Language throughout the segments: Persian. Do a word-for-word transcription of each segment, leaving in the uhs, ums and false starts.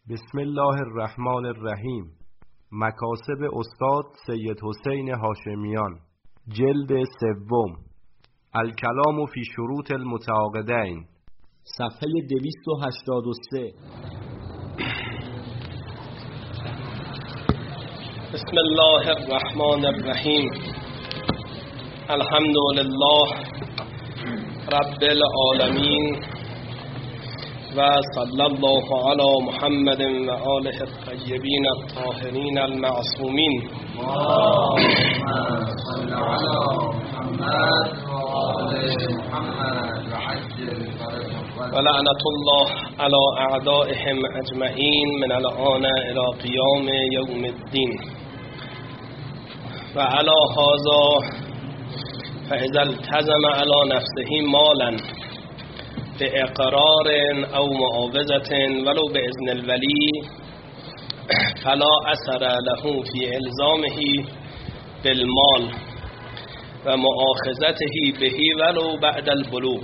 بسم الله الرحمن الرحیم. مکاسب استاد سید حسین هاشمیان، جلد سوم، الکلام فی شروط المتعاقدین، صفحه دویست و هشتاد و سه. بسم الله الرحمن الرحیم. الحمد لله رب العالمین و صلی الله علی محمد و آله الطیبین الطاهرین المعصومین. اللهم صل علی محمد و آل محمد و عجل فرجهم و لعنت الله علی اعدائهم اجمعین من الآن الی قیام یوم الدین. و علی هذا فاذا التزم علی نفسه مالا باقرار او معاوضة ولو باذن الولی فلا اثر له فی الزامه بالمال و مؤاخذته به ولو بعد البلوغ.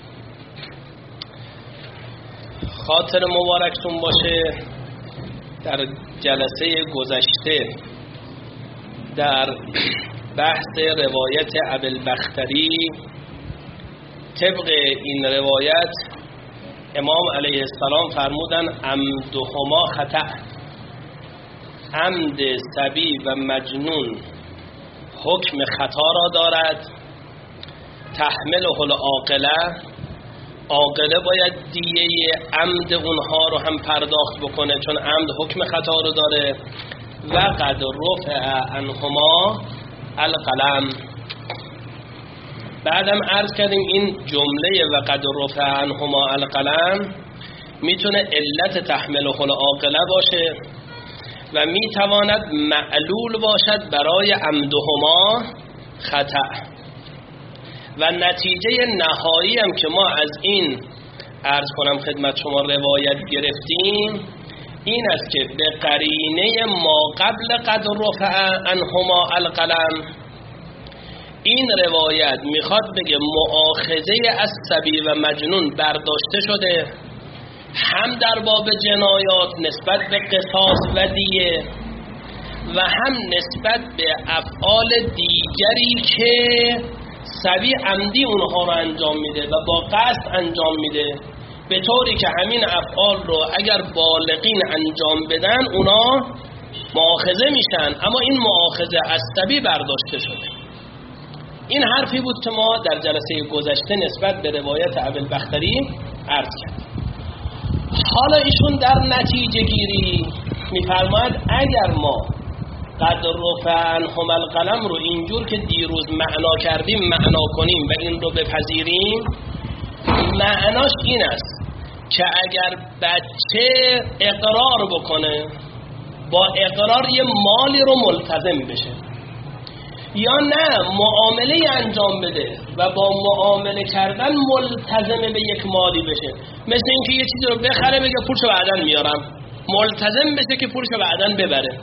خاطر مبارکتون باشه، در جلسه گذشته در بحث روایت ابوالبختری طبق این روایت امام علیه السلام فرمودن عمدهما خطأ، عمد صبی و مجنون حکم خطا را دارد، تحمله العاقله، عاقله باید دیه عمد اونها رو هم پرداخت بکنه چون عمد حکم خطا رو داره، و قد رفع عنهما القلم. بعدم عرض کردیم این جمله و قد رفع عنهما القلم میتونه علت تحمله العاقله باشه و میتواند معلول باشد برای عمدهما خطأ. و نتیجه نهایی هم که ما از این عرض کنم خدمت شما روایت گرفتیم این است که به قرینه ما قبل قد رفع عنهما القلم این روایت میخواد بگه مؤاخذه از صبی و مجنون برداشته شده، هم در باب جنایات نسبت به قصاص و دیه و هم نسبت به افعال دیگری که صبی عمدی اونها رو انجام میده و با قصد انجام میده، به طوری که همین افعال رو اگر بالغین انجام بدن اونا مؤاخذه میشن، اما این مؤاخذه از صبی برداشته شده. این حرفی بود که ما در جلسه گذشته نسبت به روایت ابوالبختری عرض کردیم. حالا ایشون در نتیجه گیری میفرماید اگر ما قد رفع عنهم القلم رو اینجور که دیروز معنا کردیم معنا کنیم و این رو بپذیریم، معناش این است که اگر بچه اقرار بکنه با اقرار یه مالی رو ملتزم بشه یا نه معامله انجام بده و با معامله کردن ملتزم به یک مالی بشه، مثل اینکه یه چیزی رو بخره بگه پولشو بعداً میارم، ملتزم بشه که پولشو بعداً ببره.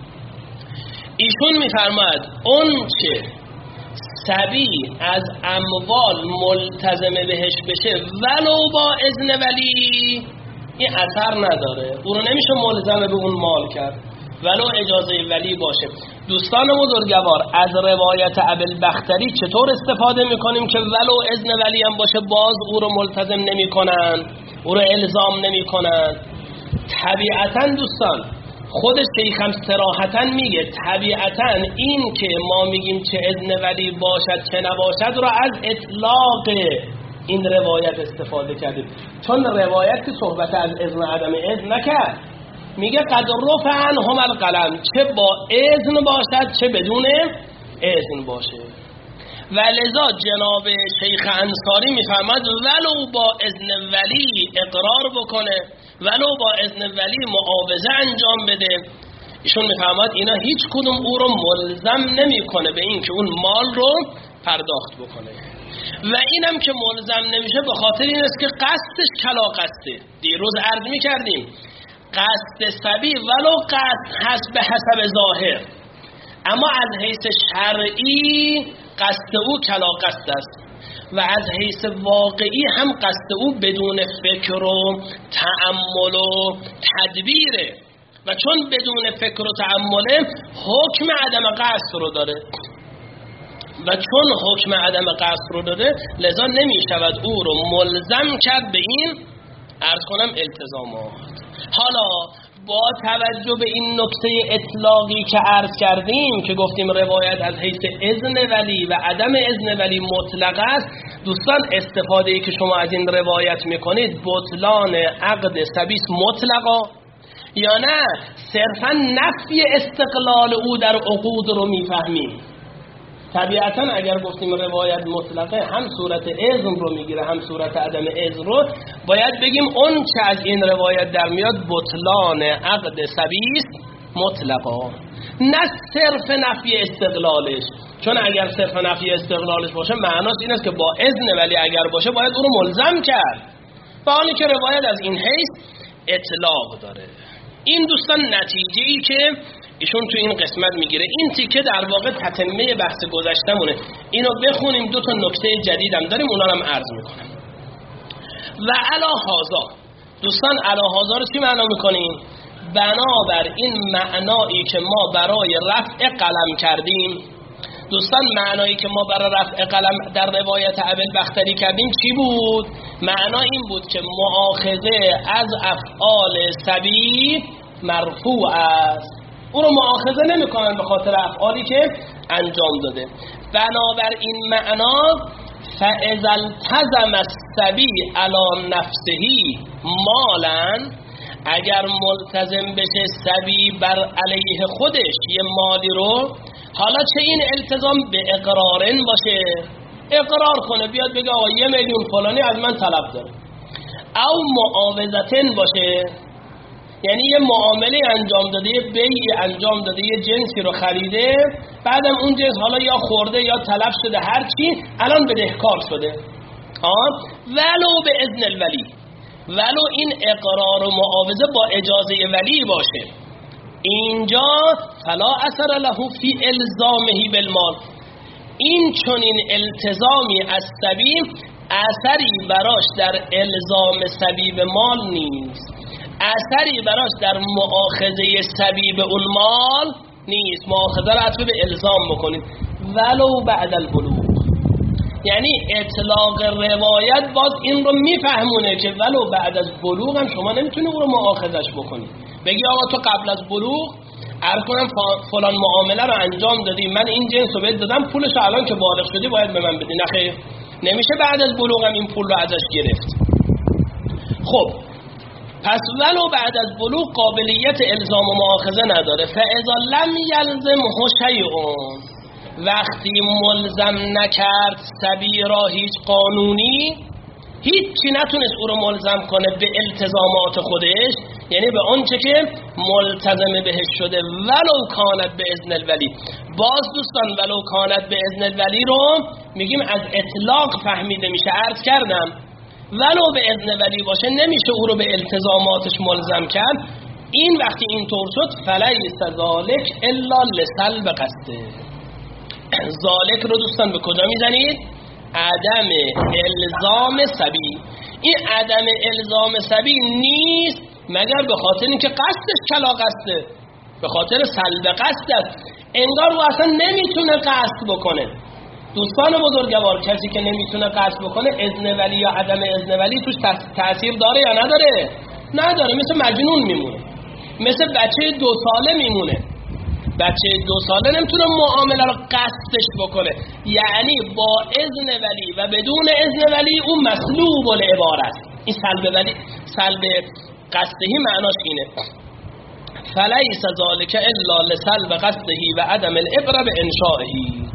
ایشون میفرماید اون چه صبی از اموال ملتزم بهش بشه ولو با اذن ولی این اثر نداره، اون رو نمیشه ملزم به اون مال کرد ولو اجازه ولی باشه. دوستان بزرگوار، از روایت ابوالبختری چطور استفاده میکنیم که ولو اذن ولی هم باشه باز او رو ملتزم نمی کنن، او رو الزام نمی کنن؟ طبیعتا دوستان خود شیخ هم صراحتا میگه طبیعتا این که ما میگیم چه اذن ولی باشد چه نباشد رو از اطلاق این روایت استفاده کردیم، چون روایت که صحبت از اذن عدم اذن نکرد، میگه قد رفع عنهم القلم، چه با اذن باشد چه بدون اذن باشه. و لذا جناب شیخ انصاری میفرماد ولو با اذن ولی اقرار بکنه، ولو با اذن ولی معاوضه انجام بده، ایشون میفرماد اینا هیچ کدوم او رو ملزم نمیکنه به این که اون مال رو پرداخت بکنه. و اینم که ملزم نمیشه به خاطر این است که قصدش کلا قصده. دیروز عرض میکردیم قصد صبی ولو قصد هست به حسب ظاهر، اما از حیث شرعی قصد او کلا قصد است. و از حیث واقعی هم قصد او بدون فکر و تأمل و تدبیره و چون بدون فکر و تأمله حکم عدم قصد رو داره و چون حکم عدم قصد رو داره لذا نمی شود او رو ملزم کرد به این عرض کنم التزامات. حالا با توجه به این نکته اطلاقی که عرض کردیم که گفتیم روایت از حیث اذن ولی و عدم اذن ولی مطلق است، دوستان استفاده که شما از این روایت میکنید بطلان عقد سبیس مطلقا یا نه صرفا نفی استقلال او در عقود رو میفهمیم؟ طبیعتا اگر گفتیم روایت مطلقه هم صورت اذن رو میگیره هم صورت عدم اذن رو، باید بگیم اون چه از این روایت در میاد بطلان عقد سبیس مطلقا، نه صرف نفی استقلالش. چون اگر صرف نفی استقلالش باشه معناش این است که با اذن ولی اگر باشه باید اون رو ملزم کرد، با حالی که روایت از این حیث اطلاق داره. این دوستان نتیجه ای که ایشون تو این قسمت میگیره. این تیکه در واقع تتمه بحث گذشتمونه. اینو بخونیم، دو تا نکته جدیدم داریم اونا رو هم عرض میکنم. و علا هازا، دوستان علا هازا رو چی معنا میکنیم؟ بنابر این معنایی که ما برای رفع قلم کردیم. دوستان معنایی که ما برای رفع قلم در روایت ابوالبختری کردیم چی بود؟ معنا این بود که مؤاخذه از افعال سبی مرفوع است، او رو مؤاخذه نمی کنن به خاطر افعالی که انجام داده. بنابر این معنا فاذا التزم السبی علی نفسه مالا، اگر ملتزم بشه سبی بر علیه خودش یه مالی رو، حالا چه این التزام به اقرارن باشه، اقرار کنه بیاد بگه آقا یه میلیون فلانی از من طلب داره، او معاوضتن باشه، یعنی یه معامله انجام داده، یه بیعی انجام داده، یه جنسی رو خریده، بعدم اون جنس حالا یا خورده یا تلف شده هر چی، الان بدهکار شده. آه ولو به اذن الولی، ولو این اقرار و معاوضه با اجازه ولی باشه، اینجا فلا اثر له فی الزامه بالمال، این چنین التزامی از سبی اثری براش در الزام سبی به مال نیست، اثری براش در مؤاخذه سبی به اون مال نیست. مؤاخذه را عطف به الزام بکنید ولو بعد البلوغ، یعنی اطلاق روایت باز این رو میفهمونه که ولو بعد از بلوغ هم شما نمیتونی اون رو مؤاخذش بکنی، بگی آقا تو قبل از بلوغ عرض کنم فلان معامله رو انجام دادی، من این جنس رو بهت دادم، پولش الان که بالغ شدی باید به من بدی. نخیر، نمیشه بعد از بلوغ هم این پول رو ازش گرفت. خب پس ولو بعد از بلوغ قابلیت الزام و مؤاخذه نداره. فاذا لم یلزم شیء، وقتی ملزم نکرد سبی را هیچ قانونی، هیچی نتونست او رو ملزم کنه به التزامات خودش، یعنی به آنچه که ملتزم بهش شده، ولو کانت به اذن الولی. باز دوستان ولو کانت به اذن الولی رو میگیم از اطلاق فهمیده میشه، عرض کردم ولو به اذن ولی باشه نمیشه او رو به التزاماتش ملزم کرد. این وقتی اینطور شد فلیس ذالک الا لسلب قصده. ذالک رو دوستان به کجا میزنید؟ عدم الزام سبی. این عدم الزام سبی نیست مگر به خاطر اینکه قصدش کلا قصده، به خاطر سلب قصد است. انگار او اصلا نمیتونه قصد بکنه. دوستان بزرگوار، کسی که نمیتونه قصد بکنه اذن ولی یا عدم اذن ولی توش تأثیر داره یا نداره؟ نداره. مثل مجنون میمونه، مثل بچه دو ساله میمونه. بچه دو ساله نمیتونه معامله رو قصدش بکنه، یعنی با اذن ولی و بدون اذن ولی اون مسلوب العبارت است. این سلب ولی سلب قصدهی معناش اینه. فلیس ذالک الا لسلب قصدهی و عدم العبره به انشائهی.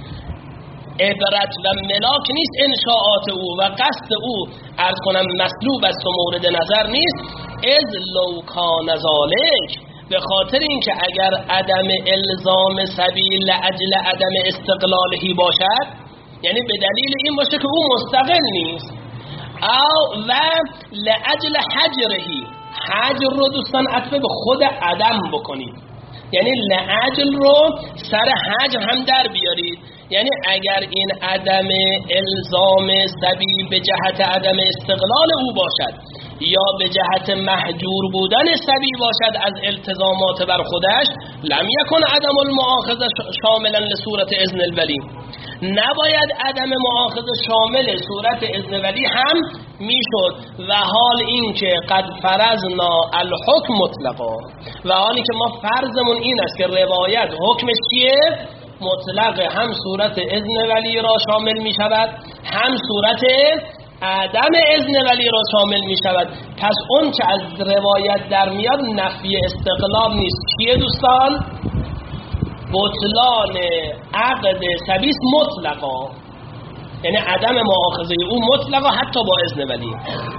عبرت و ملاک نیست انشاءات او و قصد او عرض کنم مسلوب است و مورد نظر نیست. اذ لو کان ذالک، به خاطر اینکه اگر عدم الزام سبیل لاجل عدم استقلالهی باشد، یعنی به دلیل این باشه که او مستقل نیست، او و لاجل حجرهی، حجر رو دوستان عطف به خود عدم بکنید، یعنی لاجل رو سر حجر هم در بیارید، یعنی اگر این عدم الزام صبی به جهت عدم استقلال او باشد یا به جهت محجور بودن صبی باشد از التزامات بر خودش، لم یکن عدم المؤاخذه شاملا لصورت اذن الولی، نباید عدم مؤاخذه شامل صورت اذن ولی هم میشد. و حال این که قد فرضنا الحکم مطلقا، و حالی که ما فرضمون این است که روایت حکمش چیه؟ مطلق، هم صورت اذن ولی را شامل می شود هم صورت عدم اذن ولی را شامل می شود. پس اون که از روایت در میاد نفی استقلال نیست. چیه دوستان؟ بطلان عقد صبیس مطلقا، یعنی عدم مؤاخذه او مطلقا حتی با اذن ولی.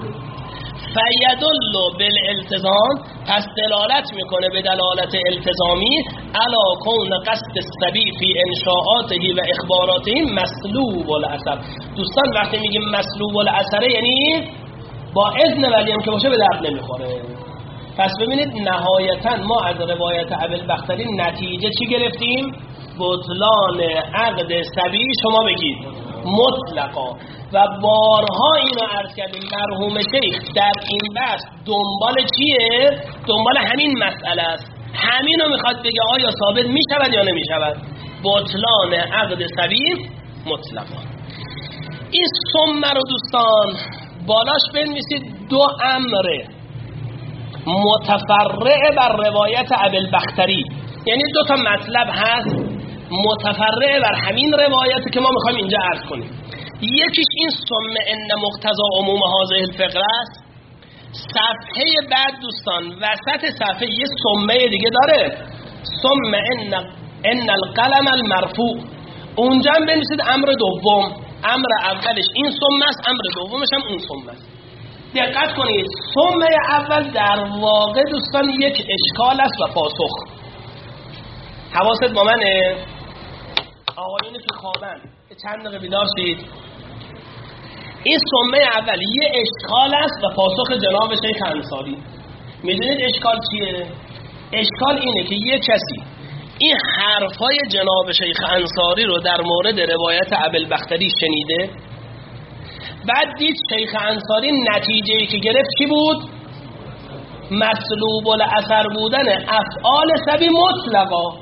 فیدل بالالتزام، پس دلالت میکنه به دلالت التزامی، علا کون قصد الصبی فی انشاءاته و اخباراته مسلوب الاثر. دوستان وقتی میگیم مسلوب الاثر یعنی با اذن ولی هم که باشه به درد نمیخوره. پس ببینید نهایتا ما از روایت ابوالبختری نتیجه چی گرفتیم؟ بطلان عقد صبی شما بگید مطلقا. و بارها اینو عرض کردیم مرحوم شیخ در این بحث دنبال چیه؟ دنبال همین مسئله است، همینو میخواد بگه آیا ثابت میشود یا نمیشود. بطلان عقد صبی مطلقا. این ثم رو دوستان بالاش بنویسید دو امره متفرع بر روایت ابوالبختری، یعنی دو تا مطلب هست متفرع بر همین روایتی که ما میخوایم اینجا عرض کنیم. یکیش این ثم ان مقتضا عموم هذه الفقره است. صفحه بعد دوستان وسط صفحه یه ثمه دیگه داره، ثم ان ان القلم المرفوع. اونجا هم بنویسید امر دوم. امر اولش این ثمه است، امر دومش هم اون ثمه است. دقت کنید ثمه اول در واقع دوستان یک اشکال است و پاسخ. حواست با منه؟ آقایونی که خوابن چند دقیقه بیدار شید. این ثمه اول یه اشکال است و پاسخ جناب شیخ انصاری. میدونید اشکال چیه؟ اشکال اینه که یه کسی این حرفای جناب شیخ انصاری رو در مورد روایت ابوالبختری شنیده، بعد دید شیخ انصاری نتیجه‌ای که گرفت چی بود؟ مسلوب الاثر بودن افعال صبی مطلقا.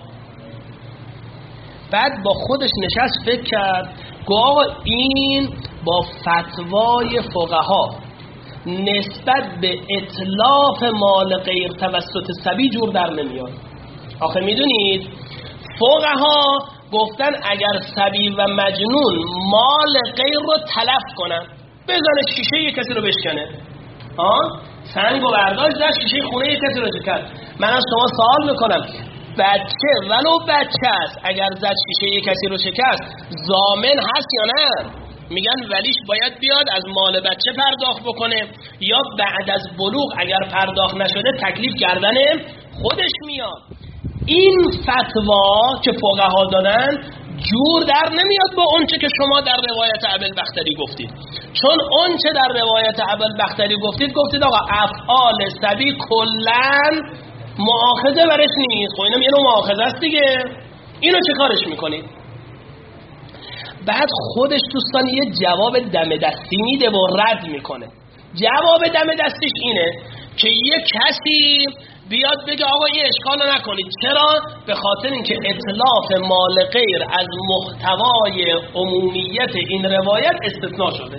بعد با خودش نشست فکر کرد، گفت این با فتوای فقها نسبت به اطلاف مال غیر توسط صبی جور در نمیاد. آخه میدونید فقها گفتن اگر صبی و مجنون مال غیر رو تلف کنن، بزنه شیشه یک کسی رو بشکنه، ها سنگ و برداشت در شیشه خونه یک کسی رو شکست. من از شما سوال میکنم بچه ولو بچه است اگر زد شیشه یک کسی رو شکست ضامن هست یا نه؟ میگن ولیش باید بیاد از مال بچه پرداخت بکنه، یا بعد از بلوغ اگر پرداخت نشده تکلیف گردن خودش میاد. این فتوا که فقها دادن جور در نمیاد با اونچه که شما در روایت ابوالبختری گفتید. چون اونچه در روایت ابوالبختری گفتید گفتید آقا افعال صبی کلن مؤاخذه برش نیست. خب اینم یه نوع مؤاخذه است دیگه، اینو چه کارش میکنید؟ بعد خودش دوستان یه جواب دم دستی میده و رد میکنه. جواب دم دستیش اینه که یه کسی بیاد بگه آقا این اشکال نکنید. چرا؟ به خاطر اینکه اطلاف مال غیر از محتوای عمومیت این روایت استثناء شده.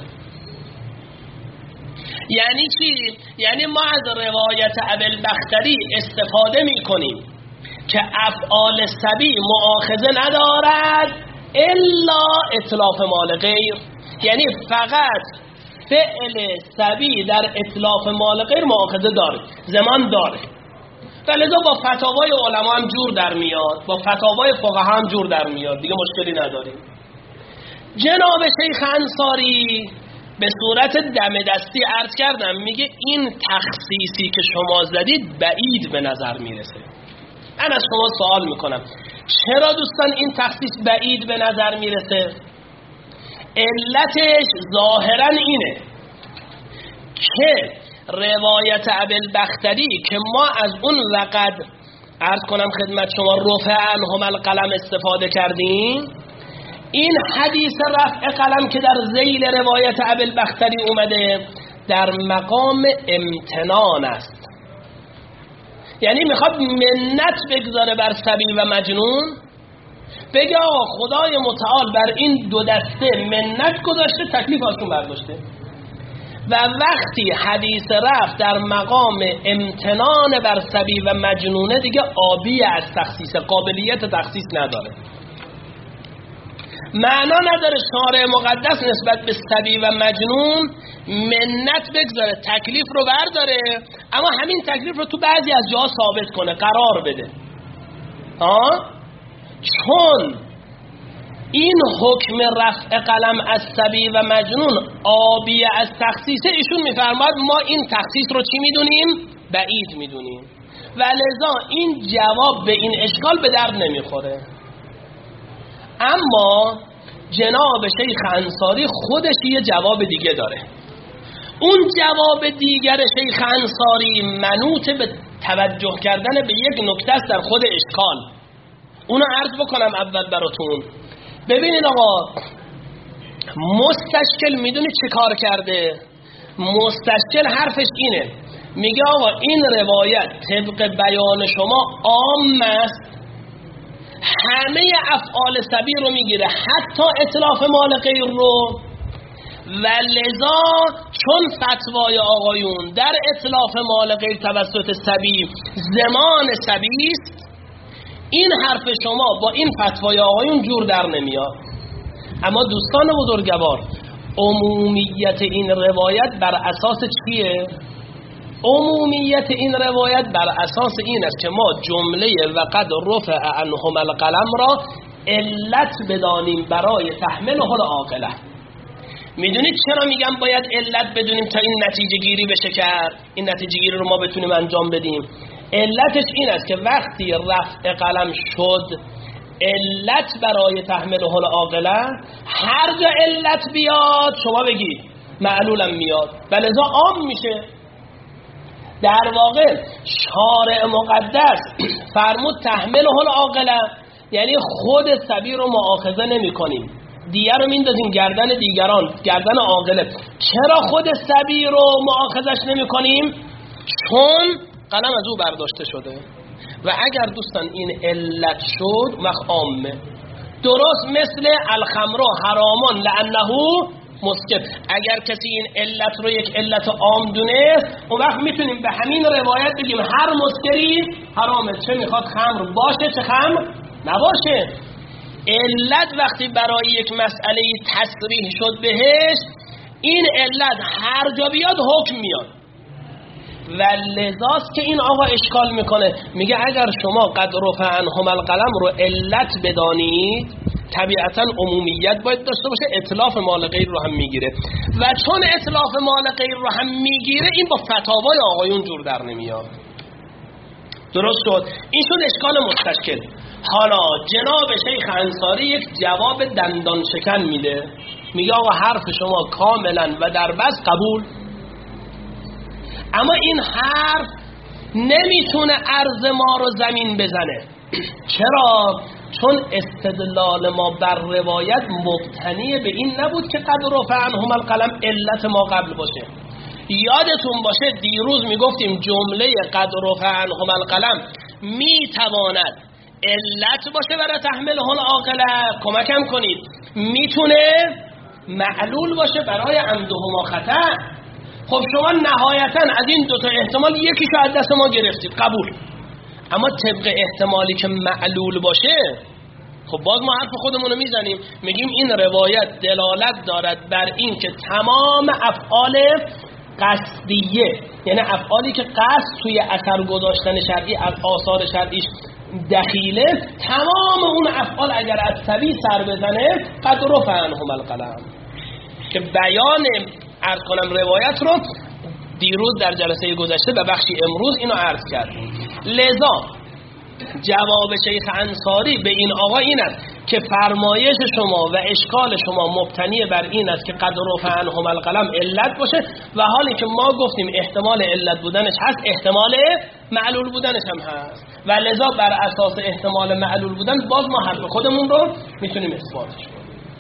یعنی چی؟ یعنی ما از روایت ابوالبختری استفاده میکنیم که افعال صبی مؤاخذه ندارد الا اطلاف مال غیر، یعنی فقط فعل صبی در اطلاف مال غیر مؤاخذه داره، زمان داره. ولذا با فتاوای علما هم جور در میاد، با فتاوای فقها هم جور در میاد، دیگه مشکلی نداریم. جناب شیخ انصاری به صورت دم دستی عرض کردم، میگه این تخصیصی که شما زدید بعید به نظر میرسه. من از شما سوال میکنم چرا دوستان این تخصیص بعید به نظر میرسه؟ علتش ظاهرا اینه که روایت ابوالبختری که ما از اون وقت عرض کنم خدمت شما رفع عنهم القلم استفاده کردیم، این حدیث رفع قلم که در ذیل روایت ابوالبختری اومده در مقام امتنان است، یعنی میخواد منت بگذاره بر صبی و مجنون، بگه آقا خدای متعال بر این دو دسته منت گذاشته، تکلیف ازشون برداشته. و وقتی حدیث رفع در مقام امتنان بر صبی و مجنونه دیگه آبی از تخصیص، قابلیت تخصیص نداره، معنا نداره شارع مقدس نسبت به صبی و مجنون منت بگذاره، تکلیف رو برداره، اما همین تکلیف رو تو بعضی از جاها ثابت کنه، قرار بده. آه؟ چون این حکم رفع قلم از صبی و مجنون آبی از تخصیصه، ایشون میفرماید ما این تخصیص رو چی میدونیم؟ بعید میدونیم و لذا این جواب به این اشکال به درد نمیخوره. اما جناب شیخ انصاری خودش یه جواب دیگه داره. اون جواب دیگر شیخ انصاری منوط به توجه کردن به یک نکته است در خود اشکال. اونو عرض بکنم اول براتون. ببینید آقا، مستشکل میدونی چه کار کرده؟ مستشکل حرفش اینه، میگه آقا این روایت طبق بیان شما عام است، همه افعال صبی رو میگیره، حتی اتلاف مال غیر رو، و لذا چون فتوای آقایون در اتلاف مال غیر توسط صبی زمان صبی است، این حرف شما با این فتوای آقایون جور در نمیاد. اما دوستان بزرگوار، عمومیت این روایت بر اساس چیه؟ عمومیت این روایت بر اساس این است که ما جمله وقد رفع عنهم القلم را علت بدانیم برای تحمله العاقله. میدونید چرا میگم باید علت بدونیم تا این نتیجه گیری بشه کرد؟ این نتیجه گیری رو ما بتونیم انجام بدیم. علتش این است که وقتی رفع قلم شد علت برای تحمله العاقله، هر جا علت بیاد شما بگید معلولم میاد و لذا عام میشه. در واقع شارع مقدس فرمود تحمله العاقله، یعنی خود صبی رو مؤاخذه نمی کنیم، دیگه رو میندازیم گردن دیگران، گردن عاقله. چرا خود صبی رو مؤاخذش نمی کنیم؟ چون قلم از او برداشته شده. و اگر دوستان این علت شد وقت عامه، درست مثل الخمر حرامان لانه مسکر. اگر کسی این علت رو یک علت عام دونست، اون وقت میتونیم به همین روایت بگیم هر مسکری حرامه، چه میخواد خمر باشه چه خمر نباشه. علت وقتی برای یک مسئله تصریح شد بهش، این علت هر جا بیاد حکم میاد. و لذاست که این آقا اشکال میکنه، میگه اگر شما قد رفع عنهم القلم رو علت بدانید، طبیعتا عمومیت باید داشته باشه، اتلاف مال غیر رو هم میگیره، و چون اتلاف مال غیر رو هم میگیره این با فتاوای آقایون جور در نمیاد. درست شد؟ این شد اشکال مستشکل. حالا جناب شیخ انصاری یک جواب دندان شکن میده، میگه آقا حرف شما کاملا و در بس قبول، اما این حرف نمیتونه عرض ما رو زمین بزنه. چرا؟ چون استدلال ما بر روایت مبتنی به این نبود که قد رفع عنهم القلم علت ما قبل باشه. یادتون باشه دیروز میگفتیم جمله قد رفع عنهم القلم میتواند علت باشه برای تحمله العاقله، کمکم کنید، میتونه معلول باشه برای عمدهما خطا. خب شما نهایتا از این دوتا احتمال یکیشو از دست ما گرفتید، قبول. اما طبق احتمالی که معلول باشه، خب باز ما حرف خودمونو میزنیم، میگیم این روایت دلالت دارد بر این که تمام افعال قصدیه، یعنی افعالی که قصد توی اثر گذاشتن شرعی از آثار شرعیش دخیله، تمام اون افعال اگر از صبی سر بزنه قد رفع عنهم القلم. که بیان عرض کنم روایت رو دیروز در جلسه گذشته و بخشی امروز اینو عرض کردیم. لذا جواب شیخ انصاری به این آقا این است که فرمایش شما و اشکال شما مبتنی بر این است که قد رفع عنهم القلم علت باشه، و حالی که ما گفتیم احتمال علت بودنش هست، احتمال معلول بودنش هم هست، و لذا بر اساس احتمال معلول بودن باز ما حرف خودمون رو میتونیم اثباتش کنیم.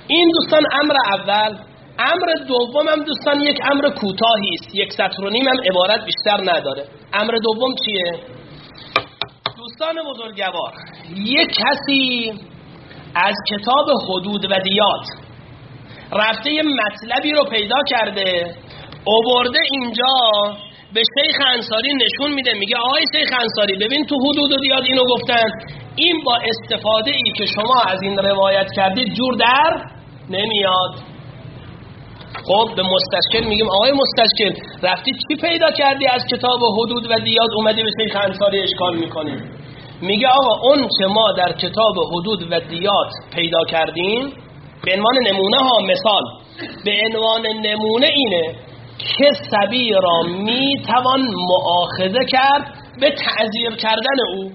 این دوستان امر اول. امر دوم هم دوستان یک امر کوتاهی است، یک سطر و نیم هم عبارت بیشتر نداره. امر دوم چیه؟ دوستان بزرگوار، یک کسی از کتاب حدود و دیات رفته یه مطلبی رو پیدا کرده، آورده اینجا به شیخ انصاری نشون میده، میگه آقای شیخ انصاری ببین تو حدود و دیات اینو گفتن، این با استفاده ای که شما از این روایت کردید جور در نمیاد. خب به مستشکل میگیم آقای مستشکل رفتی چی پیدا کردی از کتاب حدود و دیات اومدی به شیخ انصاری اشکال میکنی؟ میگه آقا اون چه ما در کتاب حدود و دیات پیدا کردیم به عنوان نمونه ها، مثال به عنوان نمونه اینه که صبی را میتوان مؤاخذه کرد به تعزیر کردن او.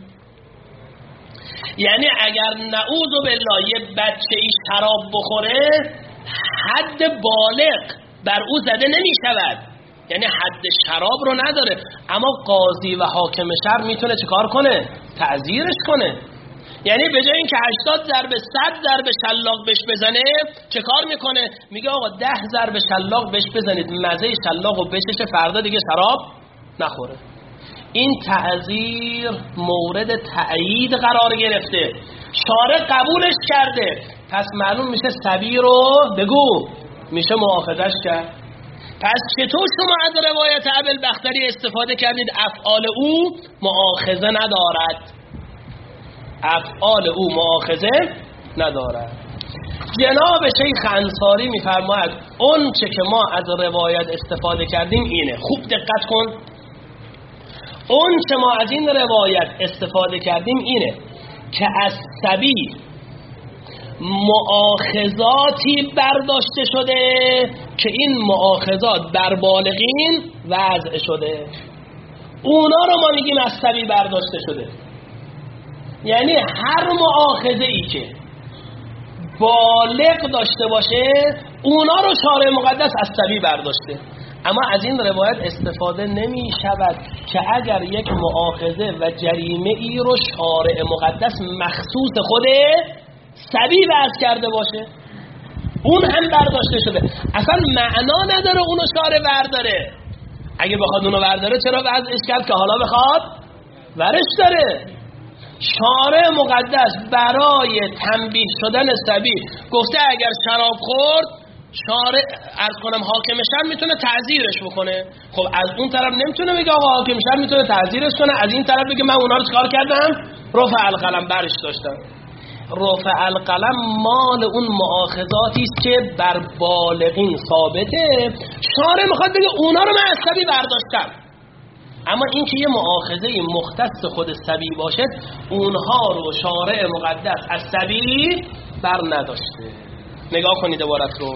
یعنی اگر نعوذ بالله یه بچه ای شراب بخوره حد بالغ بر او زده نمی شود، یعنی حد شراب رو نداره، اما قاضی و حاکم شهر میتونه چه کار کنه؟ تعزیرش کنه. یعنی به جای اینکه هشتاد ضربه صد ضربه شلاق بهش بزنه چه کار میکنه؟ میگه آقا ده ضربه شلاق بهش بزنید مزه شلاق رو بچشه، فردا دیگه شراب نخوره. این تعزیر مورد تأیید قرار گرفته، شارع قبولش کرده، پس معلوم میشه صبی رو بگو میشه مؤاخذش کرد. پس چطور شما از روایت ابوالبختری استفاده کردید افعال او مؤاخذه ندارد؟ افعال او مؤاخذه ندارد. جناب شیخ انصاری میفرماید اون چه که ما از روایت استفاده کردیم اینه، خوب دقت کن، اون چه ما از این روایت استفاده کردیم اینه که از صبی مؤاخذاتی برداشته شده که این مؤاخذات بر بالغین وضع شده، اونا رو ما میگیم از صبی برداشته شده. یعنی هر مؤاخذه ای که بالغ داشته باشه اونا رو شارع مقدس از صبی برداشته. اما از این روایت استفاده نمی شود که اگر یک مؤاخذه و جریمه ای رو شارع مقدس مخصوص خود صبی وضع کرده باشه اون هم برداشته شده، اصلا معنا نداره اونو شارع برداره. اگه بخواد اونو برداره چرا وضعش کرد که حالا بخواد ورش داره؟ شارع مقدس برای تنبیه شدن صبی گفته اگر شراب خورد شارع عرض کنم حاکم شهر میتونه تعزیرش بکنه. خب از اون طرف نمیتونه بگه آقا حاکم شهر میتونه تعزیرش کنه، از این طرف بگه من اونا رو چکار کردم؟ رفع القلم برش داشتم. رفع القلم مال اون مؤاخذاتی است که بر بالغین ثابته، شارع میخواد بگه اونا رو من از صبی برداشتم. اما این که یه مؤاخذه مختص خود صبی باشد اونها رو شارع مقدس از صبی بر نداشته. نگاه کنید عبارت رو.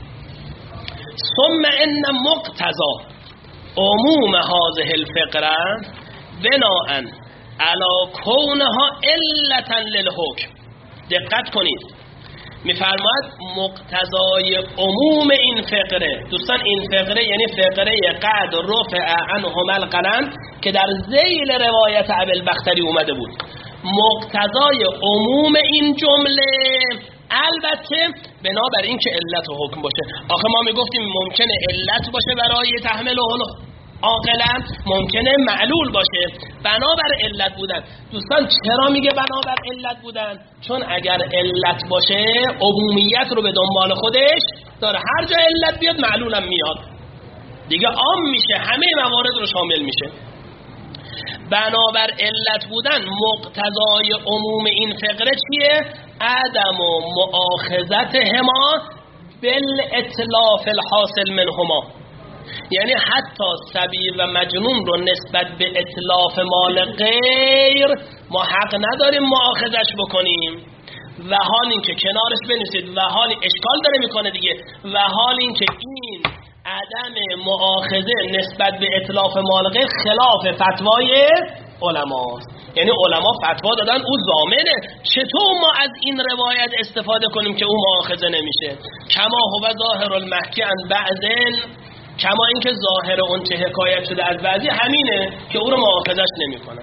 ثم ان مقتضا عموم هذه الفقره بناء علی کونها علتا للحکم. دقت کنید میفرماید مقتضای عموم این فقره، دوستان این فقره یعنی فقره قد رفع عنهم القلم که در ذیل روایت ابوالبختری اومده بود. مقتضای عموم این جمله البته بنابر این که علت و حکم باشه. آخه ما میگفتیم ممکنه علت باشه برای تحمل و عاقلا، ممکنه معلول باشه. بنابر علت بودن. دوستان چرا میگه بنابر علت بودن؟ چون اگر علت باشه عمومیت رو به دنبال خودش داره، هر جا علت بیاد معلولم میاد دیگه، عام میشه، همه موارد رو شامل میشه. بنابر علت بودن مقتضای عموم این فقره چیه؟ عدم و مؤاخذتهما بالاتلاف الحاصل منهما. یعنی حتی صبی و مجنون رو نسبت به اتلاف مال غیر ما حق نداریم مؤاخذش بکنیم، و حال این که کنارش بنویسید و حال اشکال داره میکنه دیگه، و حال این که این عدم مؤاخذه نسبت به اتلاف مال غیر خلاف فتوای علماست. یعنی علما فتوا دادن او ضامنه، چطور ما از این روایت استفاده کنیم که او مؤاخذه نمیشه؟ کما هو ظاهر المحکی عن بعضن، کما اینکه ظاهر اون چه حکایت شده از بعضی همینه که او رو مؤاخذش نمیکنه.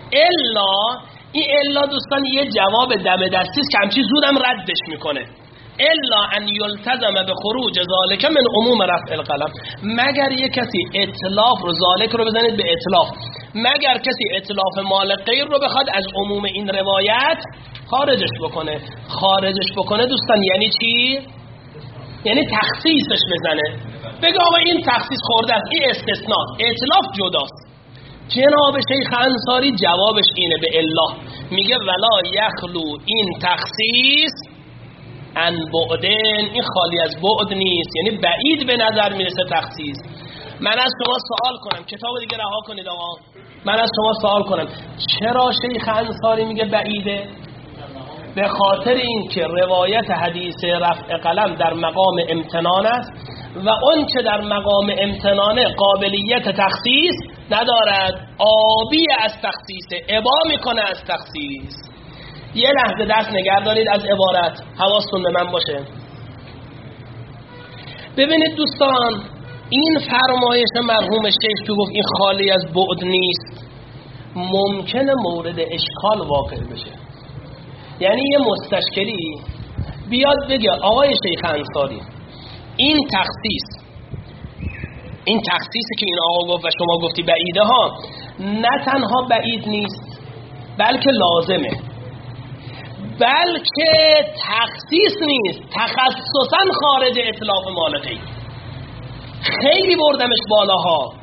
الا این الا دوستان یه جواب دم دستی است که همچی زودم ردش میکنه. الا ان یلتزم به خروج ذالک من عموم رفع القلم، مگر یک کسی اطلاف رو، ذالک رو بزنید به اطلاف، مگر کسی اطلاف مال غیر رو بخواد از عموم این روایت خارجش بکنه. خارجش بکنه دوستان یعنی چی؟ یعنی تخصیصش بزنه، بگه آقا این تخصیص خورده است، این استثناء، اطلاف جداست. جناب شیخ انصاری جوابش اینه به الله، میگه ولا یخلو این تخصیص ان بعدن، این خالی از بعد نیست، یعنی بعید به نظر میرسه تخصیص. من از شما سوال کنم، کتاب دیگه رها کنید آقا، من از شما سوال کنم چرا شیخ انصاری میگه بعیده؟ به خاطر این که روایت حدیث رفع قلم در مقام امتنان است و اون که در مقام امتنانه قابلیت تخصیص ندارد، آبی از تخصیص، ابا میکنه از تخصیص. یه لحظه دست نگه دارید از عبارت، حواستون به من باشه. ببینید دوستان، این فرمایش مرحوم شیخ که گفت این خالی از بعد نیست، ممکنه مورد اشکال واقع بشه. یعنی یه مستشکلی بیاد بگه آقای شیخ انصاری این تخصیص، این تخصیصی که این آقا گفت و شما گفتی بعیده ها، نه تنها بعید نیست بلکه لازمه، بلکه تخصیص نیست، تخصصا خارج اطلاق مالقی، خیلی بردمش بالاها.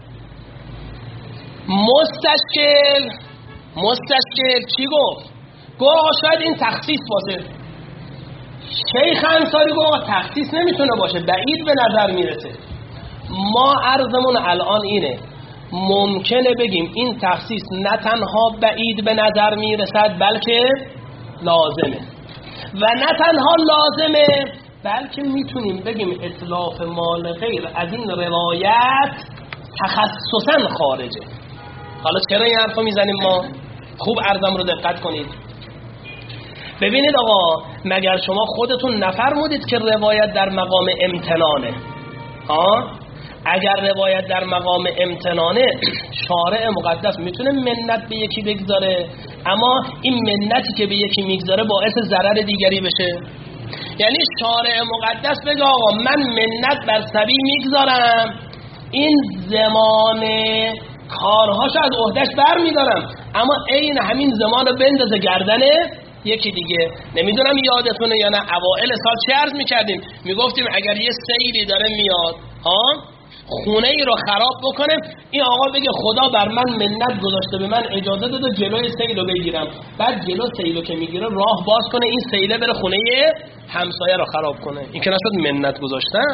مستشکل مستشکل چی گفت؟ گفت آقا شاید این تخصیص باشه. شیخ انصاری گفت آقا تخصیص نمیتونه باشه، بعید به نظر میرسه. ما عرضمون الان اینه، ممکنه بگیم این تخصیص نه تنها بعید به نظر میرسد بلکه لازمه، و نه تنها لازمه بلکه میتونیم بگیم اطلاف مال غیر از این روایت تخصصا خارجه. حالا چرا این حرفو میزنیم ما؟ خوب عرضم رو دقت کنید. ببینید آقا، مگر شما خودتون نفرمودید که روایت در مقام امتنانه؟ ها؟ اگر روایت در مقام امتنانه، شارع مقدس میتونه منت به یکی بگذاره، اما این منتی که به یکی میگذاره باعث ضرر دیگری بشه. یعنی شارع مقدس بگه آقا من منت بر سبی میگذارم، این زمان کارهاشو از عهدهش بر میدارم، اما این همین زمان رو بندازه گردنه یکی دیگه. نمیدونم یادتونه یا نه، اوائل سال چه عرض میکردیم؟ میگفتیم اگر یه سیلی داره میاد ها، خونه ای رو خراب بکنه، این آقا بگه خدا بر من منت گذاشته، به من اجازه داده جلوی سیل رو بگیرم، بعد جلو سیل رو که میگیره راه باز کنه این سیله بره خونه همسایه رو خراب کنه. این که نشد منت گذاشتن،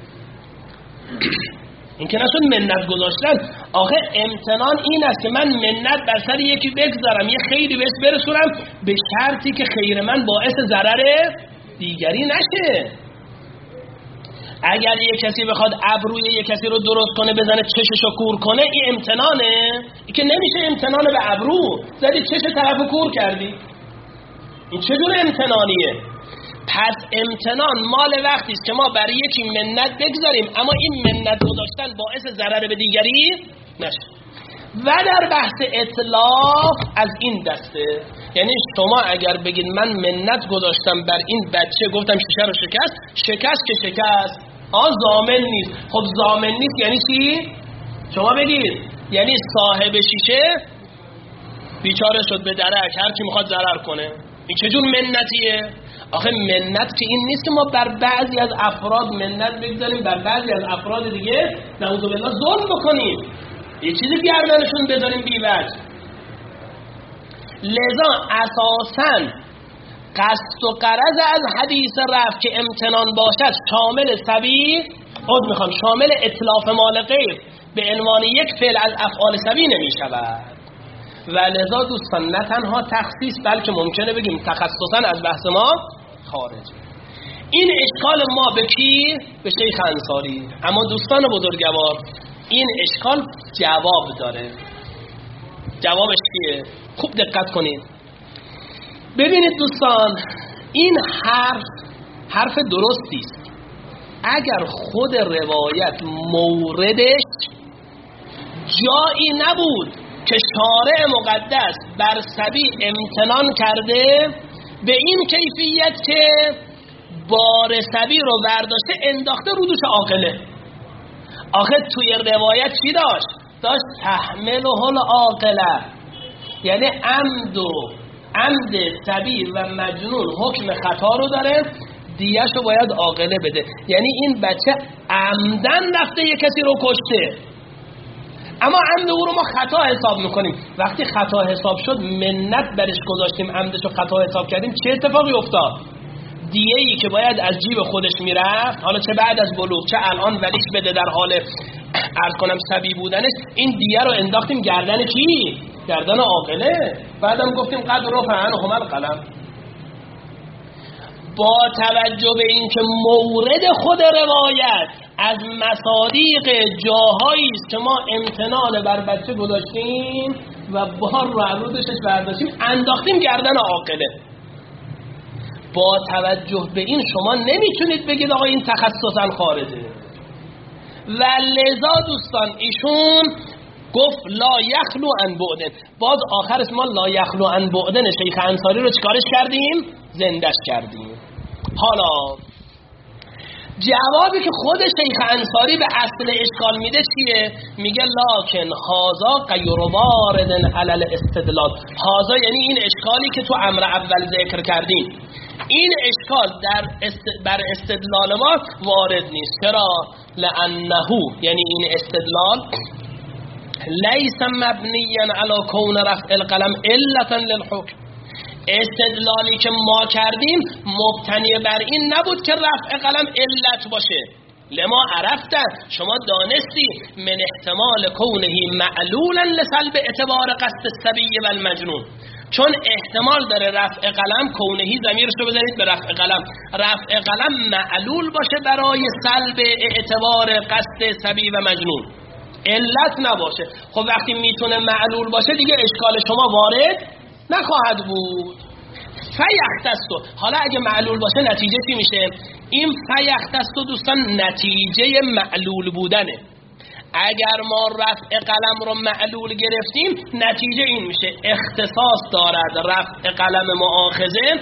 این که نشد منت گذاشتن. آخه امتنان این است که من منت بر سر یکی بگذارم، یه خیری بهش برسونم، به شرطی که خیر من باعث ضرر دیگری نشه. اگر یه کسی بخواد ابروی یه کسی رو درست کنه، بزنه چششو کور کنه، این امتنانه؟ این که نمیشه امتنان به ابرو، زدی چش طرفو کور کردی، این چجور امتنانیه؟ پس امتنان مال وقتی است که ما برای یکی منت بگذاریم اما این منت گذاشتن باعث ضرر به دیگری نشه. و در بحث اطلاق از این دسته، یعنی شما اگر بگید من منت گذاشتم بر این بچه، گفتم شیشه رو شکست، شکست که شکست، آن ضامن نیست. خب ضامن نیست یعنی چی؟ شما بگید یعنی صاحب شیشه بیچاره شد به درک، هر کی میخواد ضرر کنه. این چجور منتیه؟ آخه منت که این نیست که ما بر بعضی از افراد منت بگذاریم، بر بعضی از افراد دیگه نعوذ بالله ظلم بکنیم، یه چیزی گردنشون بذاریم بی وجه. لذا اساساً قصد و غرض از حدیث رفع که امتنان باشد شامل سبی خود میخوام شامل اطلاف مال غیر به عنوان یک فعل از افعال سبی نمی شود. و لذا دوستان نه تنها تخصیص بلکه ممکنه بگیم تخصصاً از بحث ما خارج. این اشکال ما به کی؟ به شیخ انصاری. اما دوستان بزرگوار این اشکال جواب داره. جوابش چیه؟ خوب دقت کنید. ببینید دوستان، این حرف حرف درستی است اگر خود روایت موردش جایی نبود که شارع مقدس بر سبیل امتنان کرده به این کیفیت که بار سبی رو برداشته انداخته رو دوش عاقله. آخه توی روایت چی داشت؟ داشت تحمله العاقله، یعنی عمد و عمد سبی و مجنون حکم خطا رو داره، دیه‌ش رو باید عاقله بده. یعنی این بچه عمدن رفته یه کسی رو کشته، اما عمد او رو ما خطا حساب میکنیم. وقتی خطا حساب شد منت برش گذاشتیم، عمدش رو خطا حساب کردیم، چه اتفاقی افتاد؟ دیه‌ای که باید از جیب خودش میرفت، حالا چه بعد از بلوغ چه الان ولیش بده در حال عرض کنم سبی بودنش، این دیه رو انداختیم گردن کی؟ گردن عاقله. بعدم گفتیم قد رفع عنهم القلم. با توجه به اینکه مورد خود روایت از مصادیق جاهایی است که ما امتنان بر بچه گذاشتیم و بار رو عروضش برداشتیم انداختیم گردن عاقله. با توجه به این شما نمیتونید بگید آقا این تخصصاً خارجه. و لذا دوستان ایشون گفت لا یخلو عن بعدن. باز آخر اسم ما لا یخلو عن بعدن شیخ انصاری رو چیکارش کردیم؟ زندش کردیم. حالا جوابی که خود شیخ انصاری به اصل اشکال میده چیه؟ میگه لکن هازا غیر وارد علی الاستدلال. هازا یعنی این اشکالی که تو امر اول ذکر کردیم، این اشکال در است... بر استدلال ما وارد نیست. چرا؟ لانه یعنی این استدلال لیس مبنیا علی کون رفع القلم علتا للحکم. استدلالی که ما کردیم مبتنی بر این نبود که رفع قلم علت باشه. لما عرفتن، شما دانستی من احتمال کونه معلولا لسلب اعتبار قصد الصبی و المجنون. چون احتمال داره رفع قلم، کونهی ضمیرش رو بذارید به رفع قلم، رفع قلم معلول باشه برای سلب اعتبار قصد صبی و مجنون، علت نباشه. خب وقتی میتونه معلول باشه دیگه اشکال شما وارد نخواهد بود. فیختستو، حالا اگه معلول باشه نتیجه چی میشه؟ این فیختستو دوستان نتیجه معلول بودنه. اگر ما رفع قلم رو معلول گرفتیم نتیجه این میشه اختصاص دارد رفع قلم مؤاخذه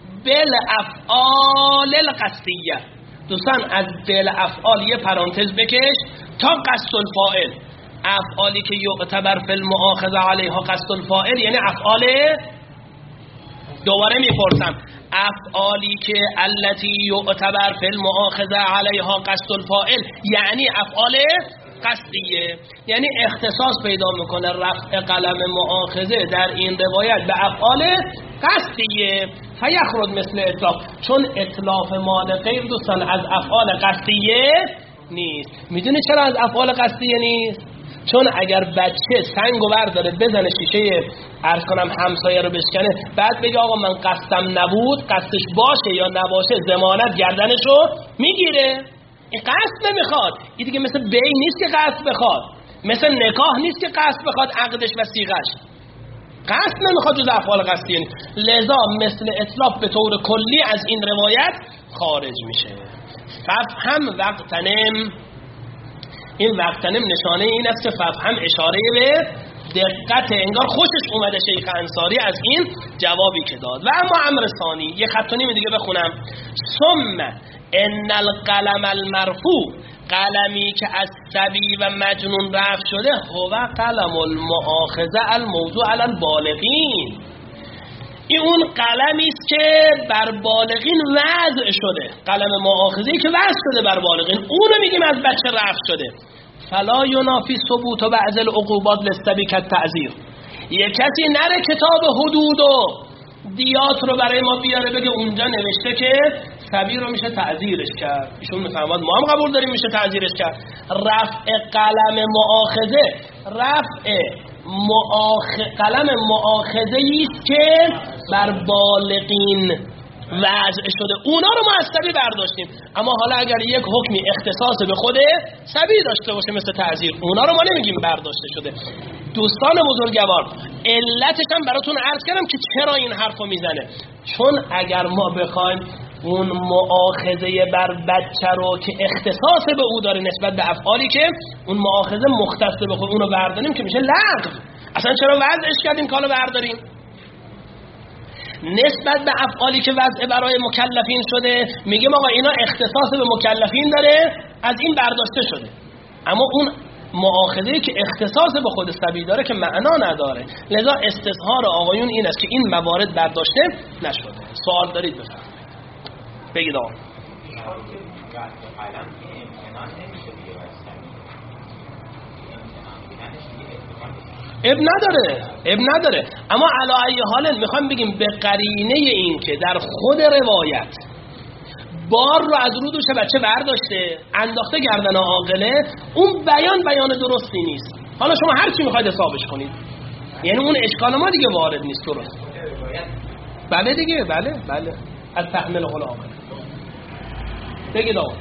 بالافعال القصدیه. دوستان از بالافعال یه پرانتز بکش تا قصد الفاعل. افعالی که یعتبر فی المؤاخذه علیها قصد الفاعل یعنی افعال، دوباره میپرسم، افعالی که التي یعتبر فی المؤاخذه علیها قصد الفاعل یعنی افعال قصدیه، یعنی اختصاص پیدا میکنه رفع قلم مؤاخذه در این روایت به افعال قصدیه. فیخرج مثل اطلاف، چون اطلاف مال غیر دوستان از افعال قصدیه نیست. میدونی چرا از افعال قصدیه نیست؟ چون اگر بچه سنگو برداره بزنه شیشه عرض کنم همسایه رو بشکنه، بعد بگه آقا من قصدم نبود، قصدش باشه یا نباشه ضمانت گردنشو میگیره. این قصد نمیخواد. این دیگه مثل بی نیست که قصد بخواد، مثل نکاح نیست که قصد بخواد عقدش و صیغش. قصد نمیخواد جز افعال قصدیه نیست. لذا مثل اطلاق به طور کلی از این روایت خارج میشه. ففهم وقتنم، این وقتنم نشانه این است که ففهم اشاره به دقت، انگار خوشش اومده شیخ انصاری از این جوابی که داد. و اما امر ثانی، یه خط و نیم دیگه بخونم. ثم ان القلم المرفوع، قلمی که از صبی و مجنون رفع شده، هو قلم المؤاخذه الموضوع علی البالغین. این اون قلمی است که بر بالغین وضع شده، قلم مؤاخذه‌ای که وضع شده بر بالغین، اونو میگیم از بچه رفع شده. فلا ینافی ثبوت و بعض العقوبات للصبی کالتعزیر. یک کسی نره کتاب حدود و دیات رو برای ما بیاره بگه اونجا نوشته که صبی رو میشه تعزیرش کرد. ایشون میفهمد ما هم قبول داریم میشه تعزیرش کرد. رفع قلم مؤاخذه، رفع مؤاخ... قلم مؤاخذه است که بر بالغین وضع شده، اونا رو ما از صبی برداشتیم. اما حالا اگر یک حکمی اختصاص به خود صبی داشته باشه مثل تعزیر، اونا رو ما نمیگیم برداشته شده. دوستان بزرگوار، علتش هم براتون عرض کردم که چرا این حرفو میزنه. چون اگر ما بخوایم اون مؤاخذه بر بچه رو که اختصاص به او داره نسبت به افعالی که اون مؤاخذه مختص به خود اونو برداریم که میشه لغو. اصلا چرا وضعش کردیم که حالا برداریم؟ نسبت به افعالی که وضع برای مکلفین شده میگیم آقا اینا اختصاص به مکلفین داره، از این برداشته شده. اما اون مؤاخذه‌ای که اختصاص به خود صبی داره که معنا نداره. لذا استظهار آقایون این است که این موارد برداشته نشده. سوال دارید بفرمایید. بگید آقا. اب نداره اب نداره اما علی ای حال میخوام بگیم به قرینه این که در خود روایت بار رو از رو دوش بچه برداشته انداخته گردن عاقله، اون بیان بیان درستی نیست. حالا شما هر چی میخواید حسابش کنید، یعنی اون اشکال ما دیگه وارد نیست. درست؟ بله دیگه، بله بله از تحمل حال عاقله. بگید آقا.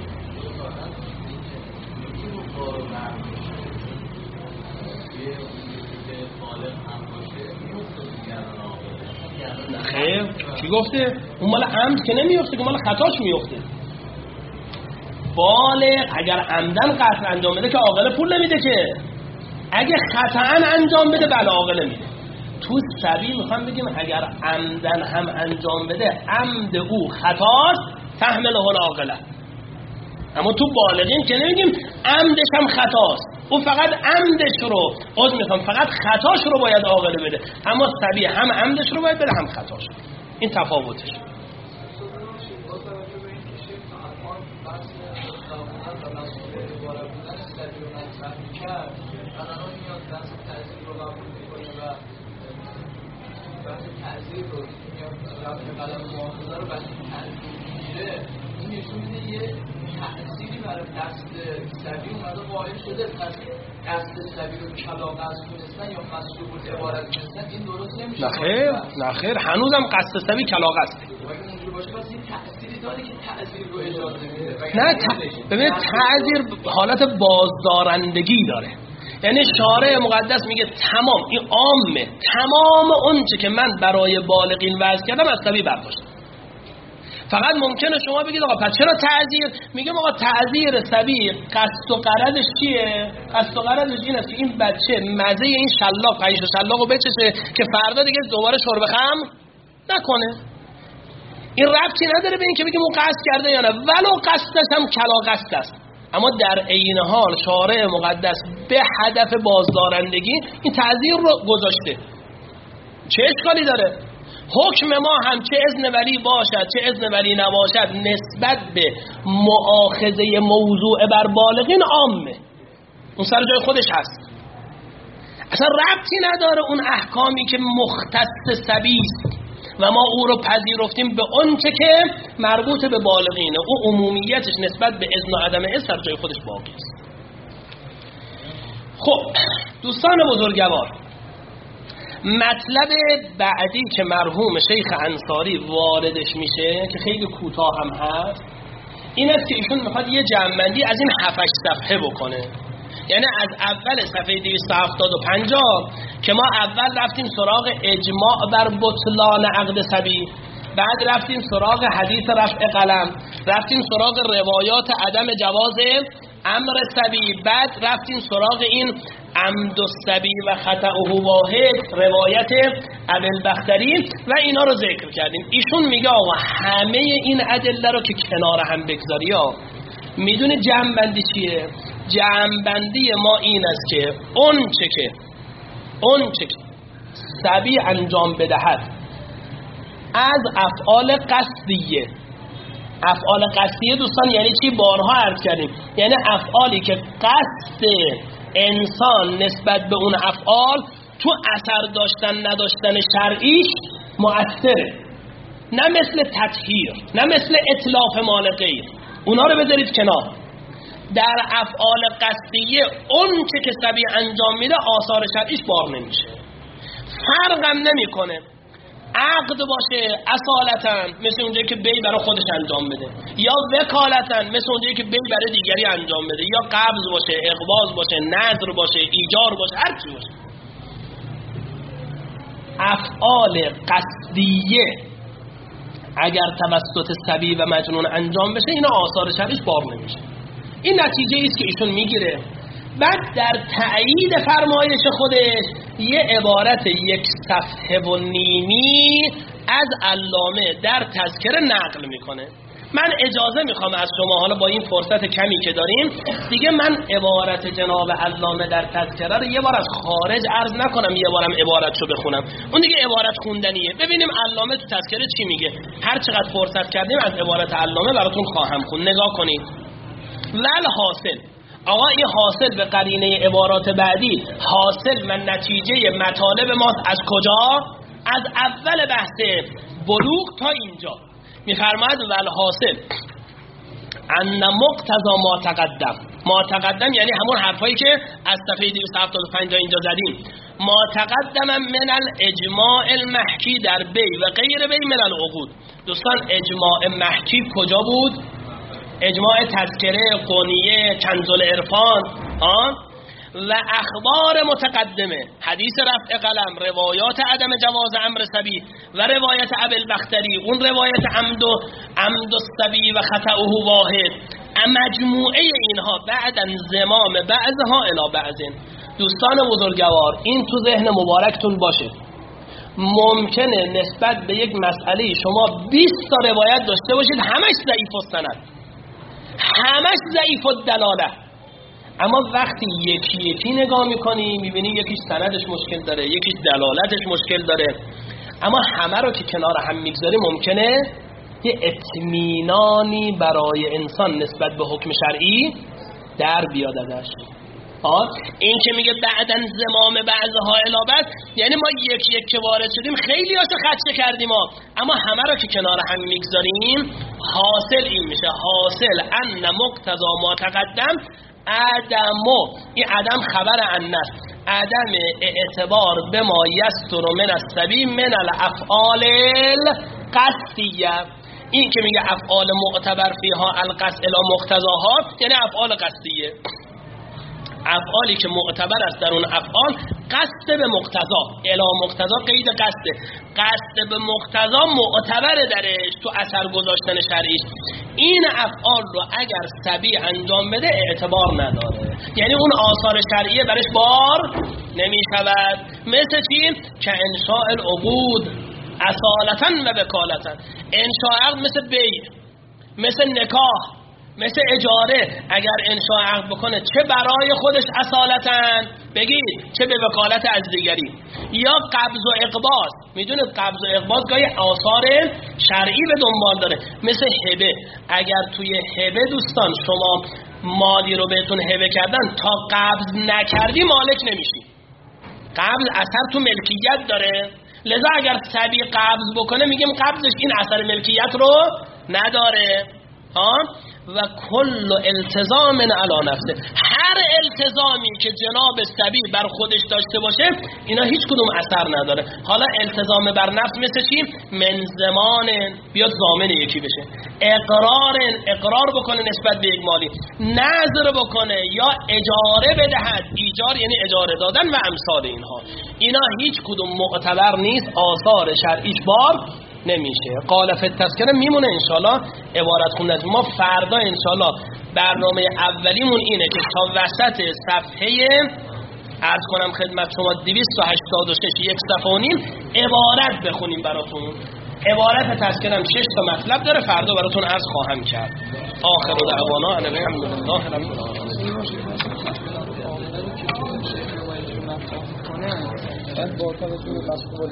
خیر کی گفته؟ اون مال عمد که نمیفته، که مال خطاش میفته. بالغ اگر عمدن قطع انجام بده که عاقله پول نمیده، که اگه خطأن انجام بده بله عاقله میده. تو صبی میخوام بگیم اگر عمدن هم انجام بده عمد او خطاست تحمله العاقله. اما تو بالغین که نمیگیم عمدش هم خطاست، او فقط عمدش رو عذر میخوام فقط خطاش رو باید عاقله بده، اما صبی هم عمدش رو باید بده هم خطاش. این تفاوتش. این نشون میده یه تأثیری برای دست سبی اومده قائل شده. پس دست سبی رو کلا قصد کنستن یا مسئول عبارت کنستن این درست نمیشه. نخیر نخیر هنوزم قصد سبی کلا قصده. اونجور باشه پس این تأثیری داره که تأثیر رو اجازه میده. نه ت... ببینید تعذیر حالت بازدارندگی داره. یعنی شارع مقدس میگه تمام این عامه، تمام اونچه که من برای بالغین وضع کردم از سبی برداشتم. فقط ممکنه شما بگید آقا پس چرا تعذیر؟ میگم آقا تعذیر صبی قصد و غرضش چیه؟ قصد و غرضش این است که این بچه مزه این شلاق قیش و شلاقو بچشه که فردا دیگه دوباره شرب خمر نکنه. این ربطی نداره به این که بگیم اون قصد کرده یا نه، ولو قصدش هم کلا قصد است. اما در عین حال شارع مقدس به هدف بازدارندگی این تعذیر رو گذاشته. چه اشکالی داره؟ حکم ما هم چه اذن ولی باشد چه اذن ولی نباشد نسبت به مؤاخذه موضوع بر بالغین عامه، اون سر جای خودش هست، اصلا ربطی نداره اون احکامی که مختص صبی است و ما او رو پذیرفتیم به اون چه که مربوط به بالغینه، او عمومیتش نسبت به اذن و عدم اذن سر جای خودش باقی است. خب دوستان بزرگوار، مطلب بعدی که مرحوم شیخ انصاری واردش میشه که خیلی کوتاه هم هست این است که ایشون میخواد یه جمع‌بندی از این هفت صفحه بکنه. یعنی از اول صفحه دویست و هفتاد و پنج که ما اول رفتیم سراغ اجماع بر بطلان عقد صبی، بعد رفتیم سراغ حدیث رفع قلم، رفتیم سراغ روایات عدم جواز امر صبی، بعد رفتیم سراغ این عمد الصبی و خطأه واحد روایت ابوالبختری و اینا رو ذکر کردیم. ایشون میگه آقا همه این ادله رو که کنار هم بگذاری ها، میدونه جمع‌بندی چیه؟ جمع‌بندی ما این است که اون چه که اون چه که صبی انجام بدهد از افعال قصدیه. افعال قصدیه دوستان یعنی چی؟ بارها عرض کردیم، یعنی افعالی که قصد انسان نسبت به اون افعال تو اثر داشتن نداشتن شرعیش مؤثره، نه مثل تطهیر، نه مثل اتلاف مال غیر، اونا رو بذارید کنار. در افعال قصدیه اون چه که صبی انجام میده آثار شرعیش بار نمیشه، فرقم نمیکنه عقد باشه اصالتاً مثل اونجایی که بی برای خودش انجام بده، یا وکالتاً مثل اونجایی که بی برای دیگری انجام بده، یا قبض باشه، اقباض باشه، نذر باشه، ایجار باشه، هر چی باشه. افعال قصدیه اگر توسط صبی و مجنون انجام بشه اینا آثار شرعیش بار نمیشه. این نتیجه است که ایشون میگیره. بعد در تأیید فرمایش خودش یه عبارت یک صفحه و نیمی از علامه در تذکره نقل میکنه. من اجازه میخوام از شما حالا با این فرصت کمی که داریم دیگه من عبارت جناب علامه در تذکره رو یه بار از خارج عرض نکنم، یه بارم عبارتشو بخونم، اون دیگه عبارت خوندنیه. ببینیم علامه تو تذکره چی میگه. هر چقدر فرصت کردیم از عبارت علامه براتون خواهم خوند، نگاه کنید. ول حاصل، آقا این حاصل به قرینه عبارات بعدی حاصل و نتیجه مطالب ما از کجا؟ از اول بحث بلوغ تا اینجا میفرماید ول حاصل ان مقتضا ما تقدم. ما تقدم یعنی همون حرفایی که از صفحه دویست و هفتاد و پنج تا اینجا زدیم. ما تقدم من الاجماع المحکی در بی و غیر بی من العقود. دوستان اجماع محکی کجا بود؟ اجماع تذکره، قونیه، کنز العرفان و اخبار متقدمه، حدیث رفع قلم، روایات عدم جواز امر صبی و روایت ابی البختری، اون روایت عمد و عمد الصبی و خطأه واحد. مجموعه اینها بعد انضمام بعضها الی بعض. دوستان بزرگوار این تو ذهن مبارکتون باشه. ممکنه نسبت به یک مسئله شما بیست تا روایت داشته باشید، همش ضعیف السند، همش ضعیف الدلاله، اما وقتی یکی یکی نگاه میکنی میبینی یکیش سندش مشکل داره، یکیش دلالتش مشکل داره، اما همه رو که کنار هم میگذاری ممکنه یه اطمینانی برای انسان نسبت به حکم شرعی در بیاد ازش. این که میگه بعدن زمام بعضها الابد یعنی ما یک یک که وارد شدیم خیلی هاشو خدشه کردیم ها. اما همه رو که کنار هم میگذاریم حاصل این میشه، حاصل ان مقتضا ما تقدم عدمو، این عدم خبر ان است، عدم اعتبار به ما یستر من السبی من الافعال القصدیه. این که میگه افعال معتبر فیها القصد الی مقتضاها یعنی افعال قصدیه، افعالی که معتبر است در اون افعال قصد به مقتضا، الی مقتضا قید قصد، قصد به مقتضا معتبر درش تو اثر گذاشتن شرعی. این افعال رو اگر سبی انجام بده اعتبار نداره، یعنی اون آثار شرعیه برش بار نمی شود. مثل چی؟ که انشاء العقود اصالتاً و بکالتاً. انشاء عقد مثل بیع، مثل نکاح، مثل اجاره. اگر انشاء عقد بکنه چه برای خودش اصالتاً بگید، چه به وکالت از دیگری. یا قبض و اقباض، میدونید قبض و اقباض گاهی آثار شرعی به دنبال داره. مثل هبه، اگر توی هبه دوستان شما مالی رو بهتون هبه کردن تا قبض نکردی مالک نمیشی، قبض اثر تو ملکیت داره. لذا اگر سبی قبض بکنه میگیم قبضش این اثر ملکیت رو نداره. ها و کل التزام علی نفسه، هر التزامی که جناب سبی بر خودش داشته باشه اینا هیچ کدوم اثر نداره. حالا التزام بر نفس مثل چی؟ من زمان بیاد ضامن یکی بشه، اقرار اقرار بکنه نسبت به یک مالی، نذر بکنه یا اجاره بدهد. ایجار یعنی اجاره دادن و امثال اینها، اینا هیچ کدوم معتبر نیست، آثار شرعیش بار نمیشه. قال فی التذکره میمونه انشالله عبارت خوندن. ما فردا انشالله برنامه اولیمون اینه که تا وسط صفحه عرض کنم خدمت شما دویست و هشتاد و شش یک صفحه و نیم عبارت بخونیم براتون. عبارت تذکرم شش تا مطلب داره، فردا براتون عرض خواهم کرد. آخر دعوانا ان الحمدلله رب العالمین.